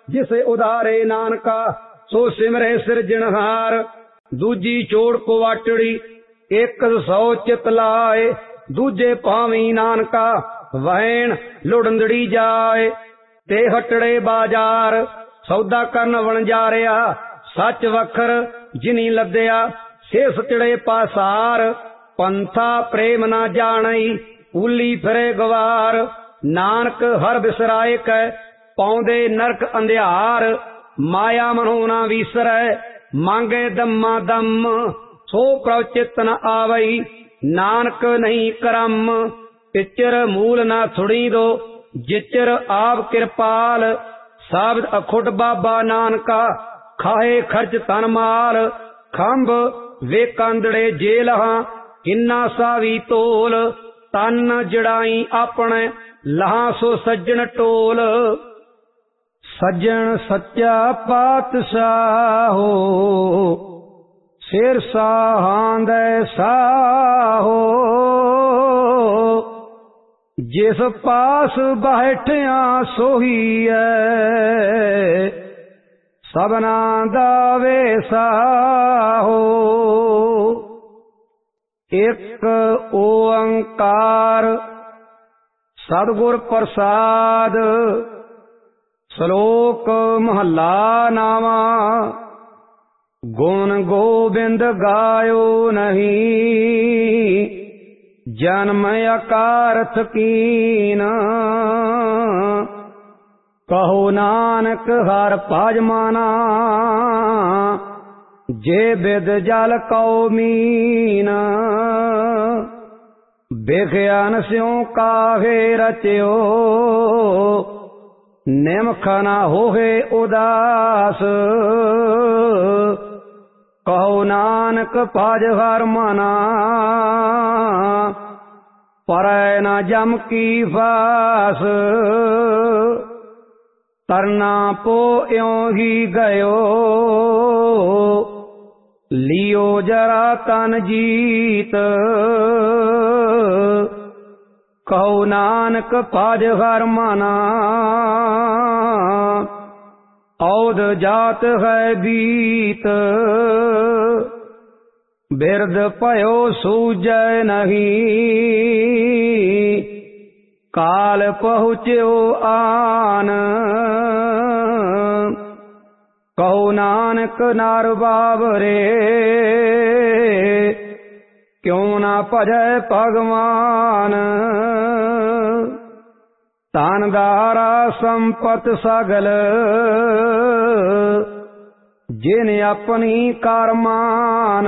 जिसे उधारे नानका सो सिमरे सिरजनहार। दूजी चोड़ कुवाटड़ी एक 100 चित लाए, दूजे पावी नानका वहन लुड़ंदड़ी जाए। ते हटड़े बाजार सौदा करन वणजारिया, सच वखर जिनी लद्या से सचड़े पासार। पंथा प्रेम ना जानई उली फिरे गवार, नानक हर बिसराए कै पाउंदे नरक अंधियार। माया मनो ना विसरै मांगे दम्मा दम, सो प्रभ चित न आवई नानक नहीं करम। पिचर मूल ना थुड़ी दो जिचर आप कृपाल, साबित अखुट बाबा नानका खाए खर्च तन माल। खंभ वे कांदड़े जेलहा किन्ना सावी तोल, तन जड़ाई अपने लहा सो सज्जन टोल। सज्जन सच्चा पातशाहो शेर साहां दे साहो, जिस पास बैठिया सोही है सबना दा वेसाहो। एक ओंकार सतगुर प्रसाद, श्लोक महला नावा। गुण गोबिंद गायो नहीं, जन्म अकारथ कीन। कहो नानक हर पाज माना, जे बिद जल कौमीन। बेख्यान स्यों काहे रच्यो, निमख न होहे उदास। कहो नानक पाज हर मना, परै न जम की फास। तरना पो यों ही गयो, लियो जरा तन जीत। कहो नानक पाज हर मना, औध जात है बीत। बिरद पयो सूजय नहीं, काल पहुँच्यो आन। कहो नानक नार बाबरे, क्यों ना भजै भगवान। तानदारा संपत सगल, जिन अपनी कारमान।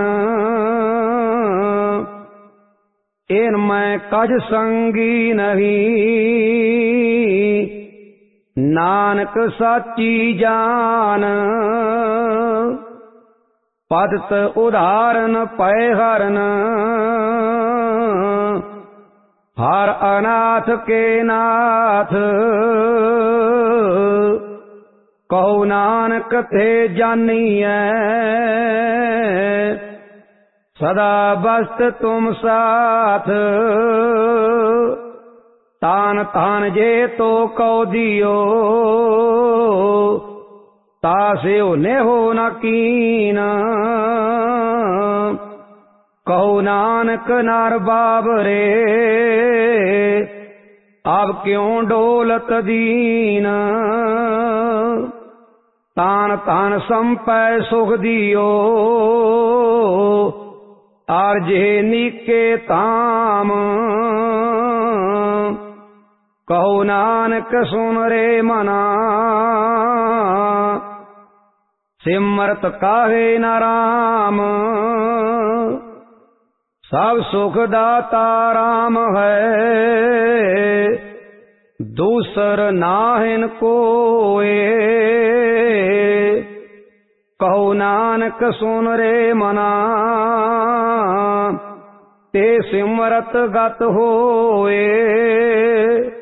इनमें कज संगी नहीं, नानक साची जान। पदत उदाहरण पै हरन, हर अनाथ के नाथ। कहो नानक थे जानिए, सदा बस्त तुम साथ। तान तान जे तो कौ दियो, तासे ने हो न कीन। कहो नानक नार बाबरे, अब क्यों डोलत दीन। तान तान संपै सुख दियो, आर जे नीके ताम। कहो नानक सुन रे मना, सिमरत काहे न राम। सब सुख दाता राम है, दूसर नाहिन कोए। कहो नानक सुन रे मना, ते सिमरत गत होए।